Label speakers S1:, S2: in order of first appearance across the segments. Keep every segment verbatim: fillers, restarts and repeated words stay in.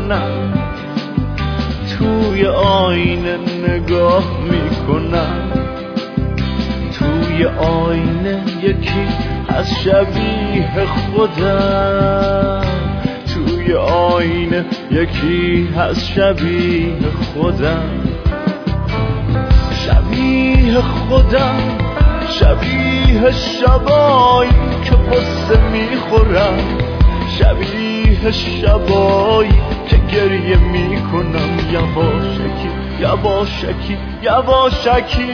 S1: میکنم، توی آینه نگاه میکنم، توی آینه یکی از شبیه خودم، توی آینه یکی از شبیه خودم، شبیه خودم، شبیه شبایی که قصه میخورم، شبیه شبایی که گریه میکنم، یواشکی یواشکی یواشکی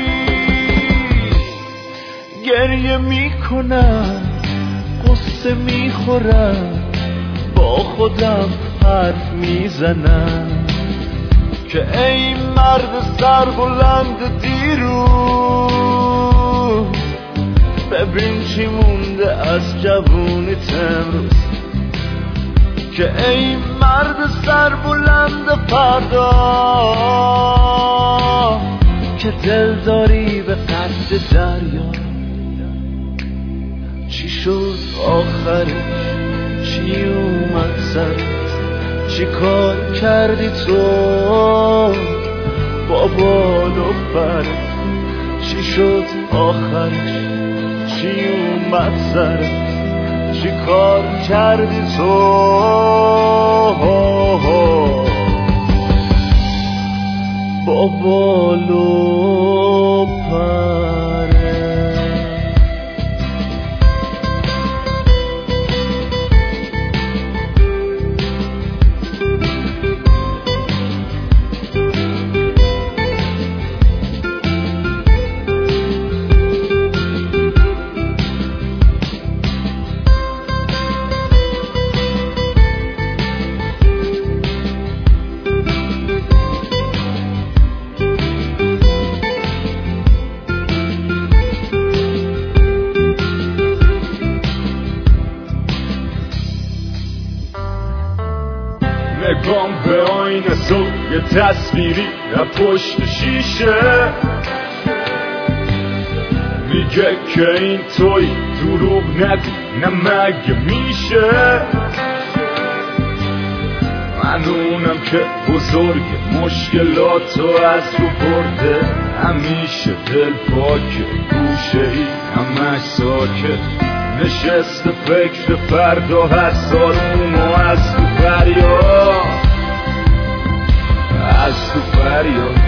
S1: گریه میکنم، قصه میخورم، با خودم حرف میزنم که ای مرد سربلند دیروز، ببین چی مونده از جوونیت امروز، که ای مرد سربلند فردا که دل داری به قصد دریا. چی شد آخرش؟ چی اومد سرت؟ چی کار کردی تو با بال و پرت؟ چی شد آخرش؟ چی اومد سرت؟ چی کار کردی تو با بال و پرت؟
S2: نگام به آینه تو یه تصویری از پشت شیشه، میگه که این توی دروغ نگو، نه مگه میشه؟ من اونم که بزرگ مشکلاتو از رو برده، همیشه دل پاکه، گوشه ای همش ساکت، نشسته فکر فردا هست، آروم و از تو فریاد، از تو فریاد.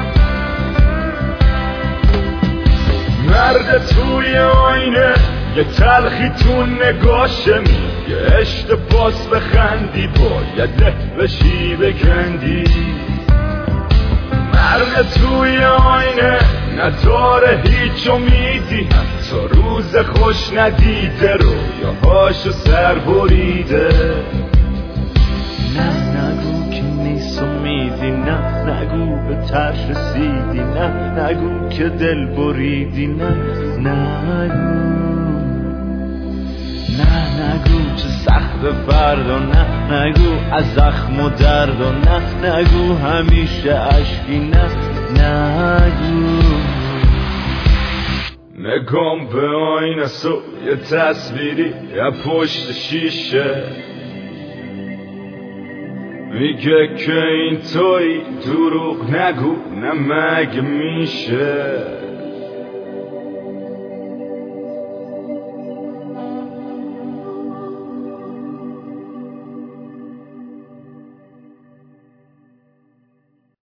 S2: مرد توی آینه یه تلخی تو نگاشه، میگه اشتباس بخندی باید له بشی بکندی. مرد توی آینه نداره هیچ امیدی، حتی روز خوش ندیده، رویاهاشو سر بریده.
S1: نه نگو که نیست امیدی، نه نگو به ترش رسیدی، نه نگو که دل بریدی، نه نگو، نه نگو چه سخت فردا، نه نگو از زخم و درد، و نه نگو همیشه عشقی، نه نگو.
S2: نگام به آینه سو یه تصویری یه پشت شیشه، میگه که این توی دروغ نگو، نه مگه میشه؟